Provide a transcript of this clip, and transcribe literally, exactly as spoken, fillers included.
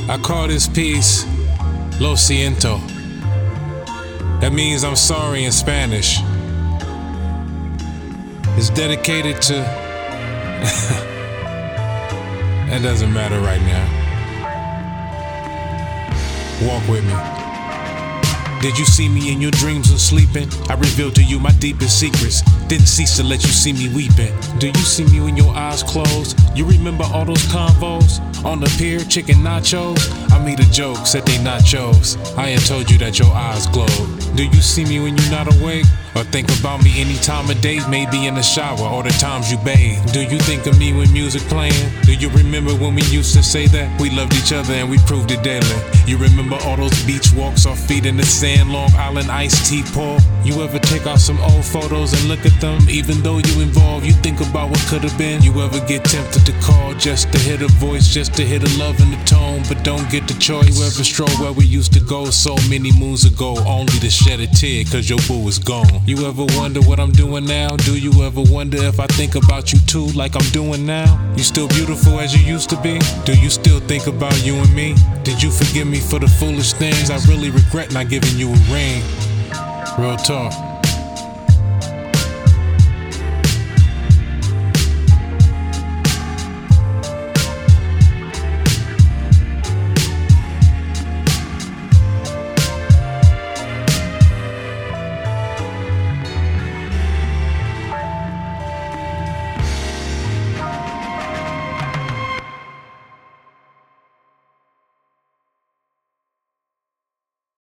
I call this piece Lo Siento. That means I'm sorry in Spanish. It's dedicated to... That doesn't matter right now. Walk with me. Did you see me in your dreams when sleeping? I revealed to you my deepest secrets. Didn't cease to let you see me weeping. Do you see me when your eyes closed? You remember all those convos? On the pier, chicken nachos? I made a joke, said they nachos. I had told you that your eyes glowed. Do you see me when you're not awake? Or think about me any time of day? Maybe in the shower or the times you bathe. Do you think of me when music playing? Do you remember when we used to say that we loved each other and we proved it daily? You remember all those beach walks, our feet in the sand, Long Island iced tea pour? You ever take out some old photos and look at them? Even though you involved, you think about what could have been. You ever get tempted to call just to hear the voice, just to hear the love in the tone, but don't get the choice? You ever stroll where we used to go so many moons ago, only to shed a tear cause your boo is gone? You ever wonder what I'm doing now? Do you ever wonder if I think about you too, like I'm doing now? You still beautiful as you used to be? Do you still think about you and me? Did you forgive me for the foolish things? I really regret not giving you a ring. Real talk.